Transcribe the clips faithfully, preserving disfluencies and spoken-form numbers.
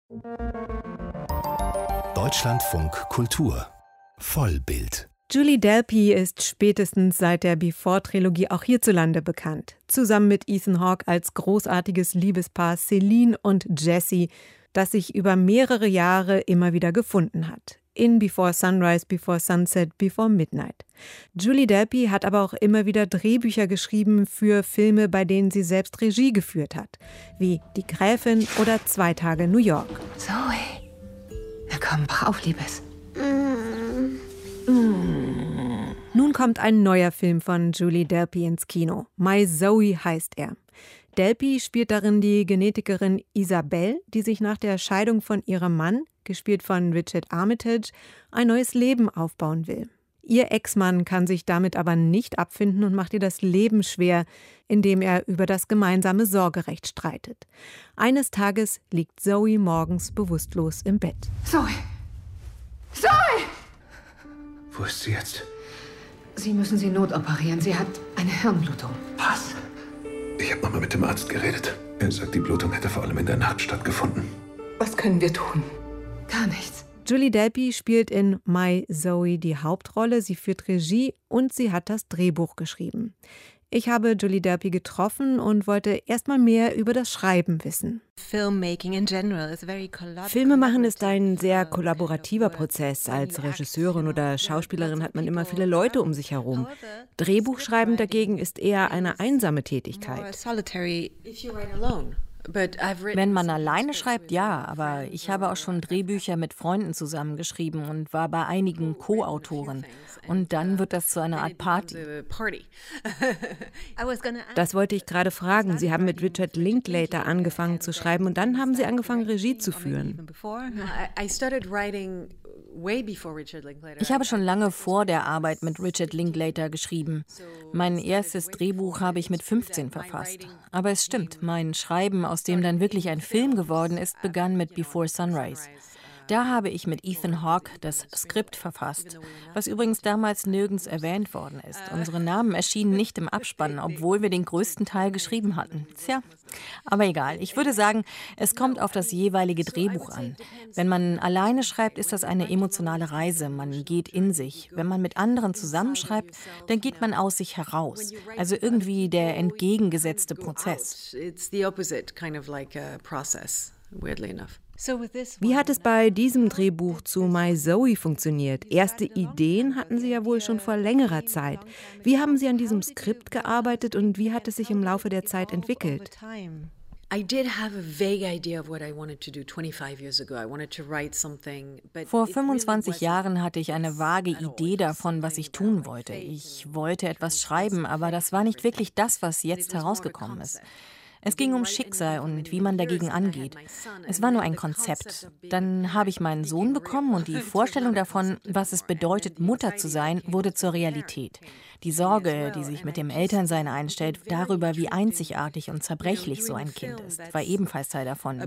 Deutschlandfunk Kultur Vollbild. Julie Delpy ist spätestens seit der Before-Trilogie auch hierzulande bekannt. Zusammen mit Ethan Hawke als großartiges Liebespaar Celine und Jesse, das sich über mehrere Jahre immer wieder gefunden hat. In Before Sunrise, Before Sunset, Before Midnight. Julie Delpy hat aber auch immer wieder Drehbücher geschrieben für Filme, bei denen sie selbst Regie geführt hat. Wie Die Gräfin oder Zwei Tage New York. Zoe, na komm, wach auf, Liebes. Nun kommt ein neuer Film von Julie Delpy ins Kino. My Zoe heißt er. Delpy spielt darin die Genetikerin Isabelle, die sich nach der Scheidung von ihrem Mann, gespielt von Richard Armitage, ein neues Leben aufbauen will. Ihr Ex-Mann kann sich damit aber nicht abfinden und macht ihr das Leben schwer, indem er über das gemeinsame Sorgerecht streitet. Eines Tages liegt Zoe morgens bewusstlos im Bett. Zoe! Zoe! Wo ist sie jetzt? Sie müssen sie notoperieren. Sie hat eine Hirnblutung. Was? Ich habe nochmal mit dem Arzt geredet. Er sagt, die Blutung hätte vor allem in der Nacht stattgefunden. Was können wir tun? Gar nichts. Julie Delpy spielt in My Zoe die Hauptrolle, sie führt Regie und sie hat das Drehbuch geschrieben. Ich habe Julie Delpy getroffen und wollte erstmal mehr über das Schreiben wissen. Filmemachen ist ein sehr kollaborativer Prozess. Als Regisseurin oder Schauspielerin hat man immer viele Leute um sich herum. Drehbuchschreiben dagegen ist eher eine einsame Tätigkeit. Wenn man alleine schreibt, ja, aber ich habe auch schon Drehbücher mit Freunden zusammengeschrieben und war bei einigen Co-Autoren. Und dann wird das zu einer Art Party. Das wollte ich gerade fragen. Sie haben mit Richard Linklater angefangen zu schreiben und dann haben Sie angefangen, Regie zu führen. Ich habe schon lange vor der Arbeit mit Richard Linklater geschrieben. Mein erstes Drehbuch habe ich mit fünfzehn verfasst. Aber es stimmt, mein Schreiben, aus dem dann wirklich ein Film geworden ist, begann mit Before Sunrise. Da habe ich mit Ethan Hawke das Skript verfasst, was übrigens damals nirgends erwähnt worden ist. Unsere Namen erschienen nicht im Abspann, obwohl wir den größten Teil geschrieben hatten. Tja, aber egal. Ich würde sagen, es kommt auf das jeweilige Drehbuch an. Wenn man alleine schreibt, ist das eine emotionale Reise. Man geht in sich. Wenn man mit anderen zusammenschreibt, dann geht man aus sich heraus. Also irgendwie der entgegengesetzte Prozess. Wie hat es bei diesem Drehbuch zu My Zoe funktioniert? Erste Ideen hatten Sie ja wohl schon vor längerer Zeit. Wie haben Sie an diesem Skript gearbeitet und wie hat es sich im Laufe der Zeit entwickelt? Vor fünfundzwanzig Jahren hatte ich eine vage Idee davon, was ich tun wollte. Ich wollte etwas schreiben, aber das war nicht wirklich das, was jetzt herausgekommen ist. Es ging um Schicksal und wie man dagegen angeht. Es war nur ein Konzept. Dann habe ich meinen Sohn bekommen und die Vorstellung davon, was es bedeutet, Mutter zu sein, wurde zur Realität. Die Sorge, die sich mit dem Elternsein einstellt, darüber, wie einzigartig und zerbrechlich so ein Kind ist, war ebenfalls Teil davon.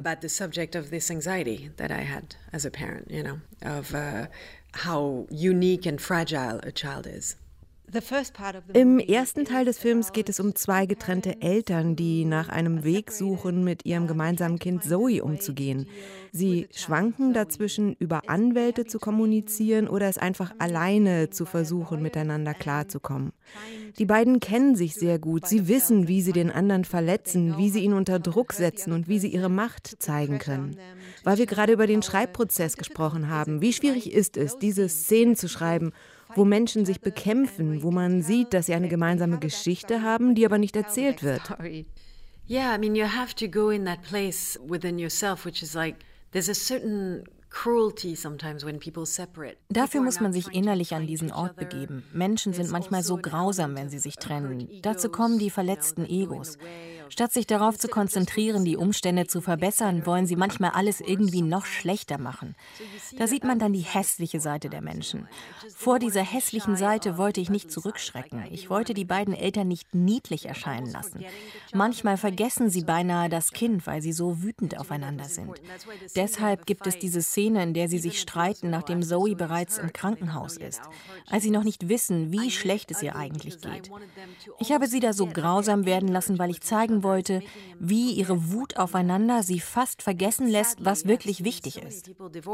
Im ersten Teil des Films geht es um zwei getrennte Eltern, die nach einem Weg suchen, mit ihrem gemeinsamen Kind Zoe umzugehen. Sie schwanken dazwischen, über Anwälte zu kommunizieren oder es einfach alleine zu versuchen, miteinander klarzukommen. Die beiden kennen sich sehr gut. Sie wissen, wie sie den anderen verletzen, wie sie ihn unter Druck setzen und wie sie ihre Macht zeigen können. Weil wir gerade über den Schreibprozess gesprochen haben, wie schwierig ist es, diese Szenen zu schreiben, wo Menschen sich bekämpfen, wo man sieht, dass sie eine gemeinsame Geschichte haben, die aber nicht erzählt wird. Yeah, I mean, you have to go in that place within yourself, which is like, there's a certain Dafür muss man sich innerlich an diesen Ort begeben. Menschen sind manchmal so grausam, wenn sie sich trennen. Dazu kommen die verletzten Egos. Statt sich darauf zu konzentrieren, die Umstände zu verbessern, wollen sie manchmal alles irgendwie noch schlechter machen. Da sieht man dann die hässliche Seite der Menschen. Vor dieser hässlichen Seite wollte ich nicht zurückschrecken. Ich wollte die beiden Eltern nicht niedlich erscheinen lassen. Manchmal vergessen sie beinahe das Kind, weil sie so wütend aufeinander sind. Deshalb gibt es diese Szene, in der sie sich streiten, nachdem Zoe bereits im Krankenhaus ist, als sie noch nicht wissen, wie schlecht es ihr eigentlich geht. Ich habe sie da so grausam werden lassen, weil ich zeigen zeigen wollte, wie ihre Wut aufeinander sie fast vergessen lässt, was wirklich wichtig ist.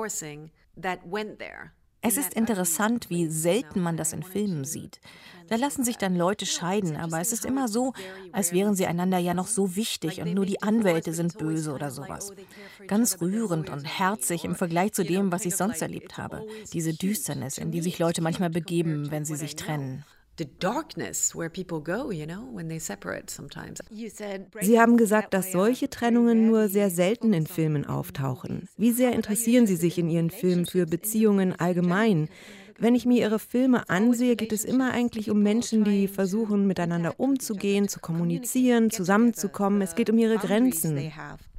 Es ist interessant, wie selten man das in Filmen sieht. Da lassen sich dann Leute scheiden, aber es ist immer so, als wären sie einander ja noch so wichtig und nur die Anwälte sind böse oder sowas. Ganz rührend und herzig im Vergleich zu dem, was ich sonst erlebt habe. Diese Düsternis, in die sich Leute manchmal begeben, wenn sie sich trennen. Sie haben gesagt, dass solche Trennungen nur sehr selten in Filmen auftauchen. Wie sehr interessieren Sie sich in Ihren Filmen für Beziehungen allgemein? Wenn ich mir Ihre Filme ansehe, geht es immer eigentlich um Menschen, die versuchen, miteinander umzugehen, zu kommunizieren, zusammenzukommen. Es geht um ihre Grenzen.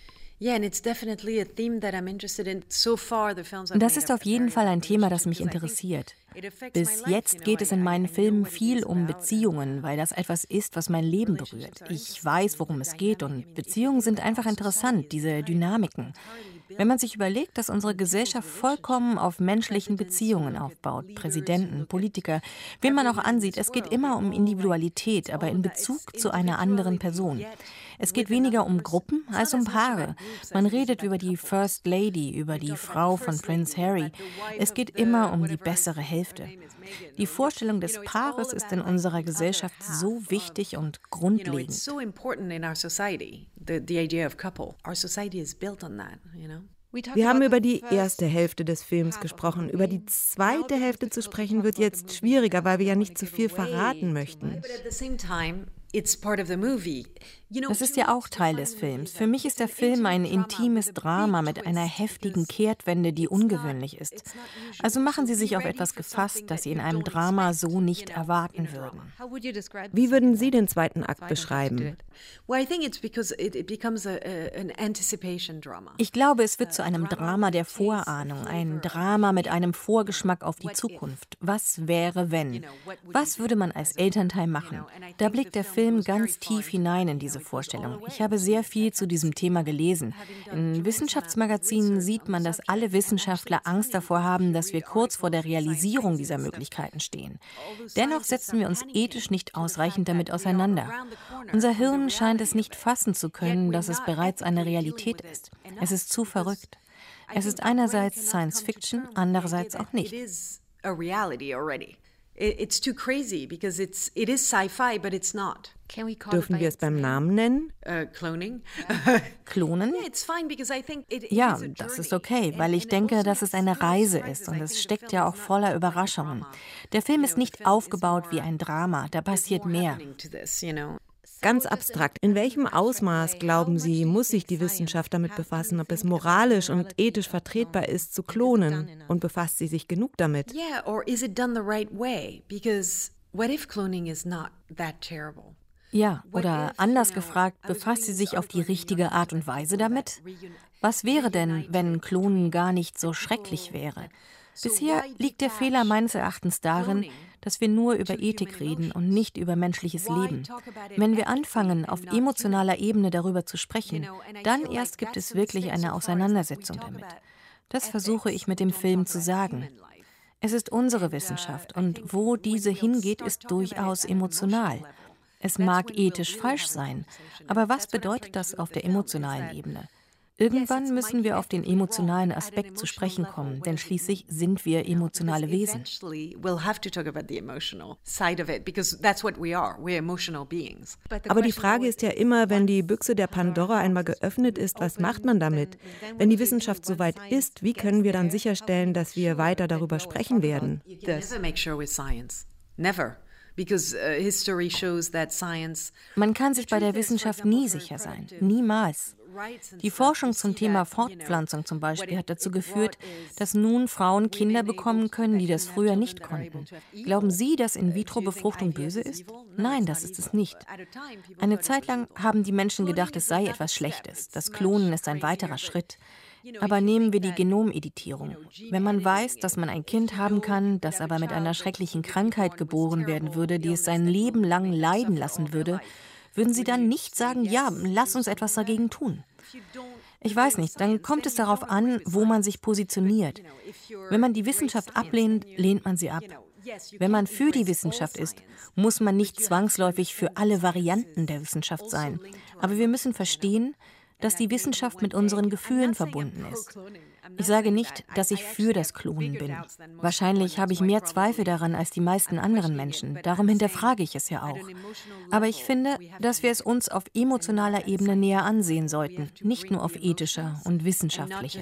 Das ist auf jeden Fall ein Thema, das mich interessiert. Bis jetzt geht es in meinen Filmen viel um Beziehungen, weil das etwas ist, was mein Leben berührt. Ich weiß, worum es geht, und Beziehungen sind einfach interessant, diese Dynamiken. Wenn man sich überlegt, dass unsere Gesellschaft vollkommen auf menschlichen Beziehungen aufbaut, Präsidenten, Politiker, wen man auch ansieht, es geht immer um Individualität, aber in Bezug zu einer anderen Person. Es geht weniger um Gruppen als um Paare. Man redet über die First Lady, über die Frau von Prince Harry. Es geht immer um die bessere Hälfte. Die Vorstellung des Paares ist in unserer Gesellschaft so wichtig und grundlegend. Wir haben über die erste Hälfte des Films gesprochen. Über die zweite Hälfte zu sprechen wird jetzt schwieriger, weil wir ja nicht zu viel verraten möchten. Das ist ja auch Teil des Films. Für mich ist der Film ein intimes Drama mit einer heftigen Kehrtwende, die ungewöhnlich ist. Also machen Sie sich auf etwas gefasst, das Sie in einem Drama so nicht erwarten würden. Wie würden Sie den zweiten Akt beschreiben? Ich glaube, es wird zu einem Drama der Vorahnung, ein Drama mit einem Vorgeschmack auf die Zukunft. Was wäre, wenn? Was würde man als Elternteil machen? Da blickt der Film ganz tief hinein in diese Vorstellung. Ich habe sehr viel zu diesem Thema gelesen. In Wissenschaftsmagazinen sieht man, dass alle Wissenschaftler Angst davor haben, dass wir kurz vor der Realisierung dieser Möglichkeiten stehen. Dennoch setzen wir uns ethisch nicht ausreichend damit auseinander. Unser Hirn scheint es nicht fassen zu können, dass es bereits eine Realität ist. Es ist zu verrückt. Es ist einerseits Science Fiction, andererseits auch nicht. It's too crazy because it's it is sci-fi, but it's not. Dürfen wir es beim Namen nennen? Uh, cloning. Klonen? Ja, das ist okay, weil ich denke, dass es eine Reise ist und es steckt ja auch voller Überraschungen. Der Film ist nicht aufgebaut wie ein Drama, da passiert mehr. Ganz abstrakt, in welchem Ausmaß, glauben Sie, muss sich die Wissenschaft damit befassen, ob es moralisch und ethisch vertretbar ist, zu klonen? Und befasst sie sich genug damit? Yeah, or is it done the right way? Because what if cloning is not that terrible? Ja, oder anders gefragt, befasst sie sich auf die richtige Art und Weise damit? Was wäre denn, wenn Klonen gar nicht so schrecklich wäre? Bisher liegt der Fehler meines Erachtens darin, dass wir nur über Ethik reden und nicht über menschliches Leben. Wenn wir anfangen, auf emotionaler Ebene darüber zu sprechen, dann erst gibt es wirklich eine Auseinandersetzung damit. Das versuche ich mit dem Film zu sagen. Es ist unsere Wissenschaft und wo diese hingeht, ist durchaus emotional. Es mag ethisch falsch sein, aber was bedeutet das auf der emotionalen Ebene? Irgendwann müssen wir auf den emotionalen Aspekt zu sprechen kommen, denn schließlich sind wir emotionale Wesen. Aber die Frage ist ja immer, wenn die Büchse der Pandora einmal geöffnet ist, was macht man damit? Wenn die Wissenschaft soweit ist, wie können wir dann sicherstellen, dass wir weiter darüber sprechen werden? Man kann sich bei der Wissenschaft nie sicher sein, niemals. Die Forschung zum Thema Fortpflanzung zum Beispiel hat dazu geführt, dass nun Frauen Kinder bekommen können, die das früher nicht konnten. Glauben Sie, dass In-vitro-Befruchtung böse ist? Nein, das ist es nicht. Eine Zeit lang haben die Menschen gedacht, es sei etwas Schlechtes. Das Klonen ist ein weiterer Schritt. Aber nehmen wir die Genomeditierung. Wenn man weiß, dass man ein Kind haben kann, das aber mit einer schrecklichen Krankheit geboren werden würde, die es sein Leben lang leiden lassen würde, würden Sie dann nicht sagen, ja, lass uns etwas dagegen tun? Ich weiß nicht, dann kommt es darauf an, wo man sich positioniert. Wenn man die Wissenschaft ablehnt, lehnt man sie ab. Wenn man für die Wissenschaft ist, muss man nicht zwangsläufig für alle Varianten der Wissenschaft sein. Aber wir müssen verstehen, dass die Wissenschaft mit unseren Gefühlen verbunden ist. Ich sage nicht, dass ich für das Klonen bin. Wahrscheinlich habe ich mehr Zweifel daran als die meisten anderen Menschen. Darum hinterfrage ich es ja auch. Aber ich finde, dass wir es uns auf emotionaler Ebene näher ansehen sollten, nicht nur auf ethischer und wissenschaftlicher.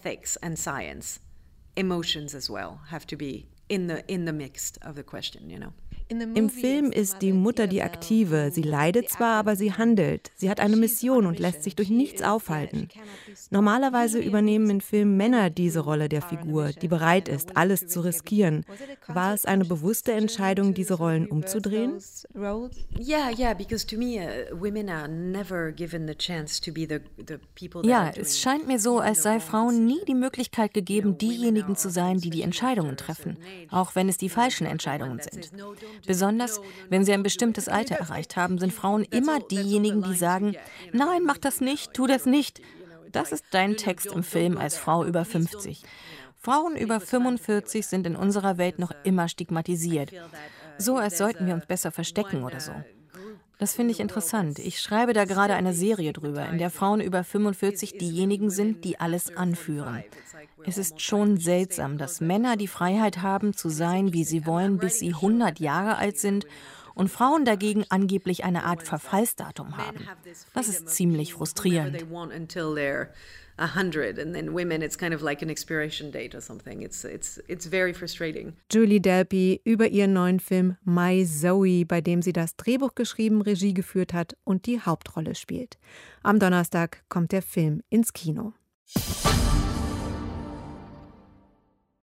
In the, in the mix of the question, you know. Im Film ist die Mutter die Aktive. Sie leidet zwar, aber sie handelt. Sie hat eine Mission und lässt sich durch nichts aufhalten. Normalerweise übernehmen in Filmen Männer diese Rolle der Figur, die bereit ist, alles zu riskieren. War es eine bewusste Entscheidung, diese Rollen umzudrehen? Ja, es scheint mir so, als sei Frauen nie die Möglichkeit gegeben, diejenigen zu sein, die die Entscheidungen treffen, auch wenn es die falschen Entscheidungen sind. Besonders, wenn sie ein bestimmtes Alter erreicht haben, sind Frauen immer diejenigen, die sagen, nein, mach das nicht, tu das nicht. Das ist dein Text im Film als Frau über fünfzig. Frauen über fünfundvierzig sind in unserer Welt noch immer stigmatisiert. So, als sollten wir uns besser verstecken oder so. Das finde ich interessant. Ich schreibe da gerade eine Serie drüber, in der Frauen über fünfundvierzig diejenigen sind, die alles anführen. Es ist schon seltsam, dass Männer die Freiheit haben, zu sein, wie sie wollen, bis sie hundert Jahre alt sind und Frauen dagegen angeblich eine Art Verfallsdatum haben. Das ist ziemlich frustrierend. A hundred, and then women, it's kind of like an expiration date or something. It's it's it's very frustrating. Julie Delpy über ihren neuen Film My Zoe, bei dem sie das Drehbuch geschrieben, Regie geführt hat und die Hauptrolle spielt. Am Donnerstag kommt der Film ins Kino.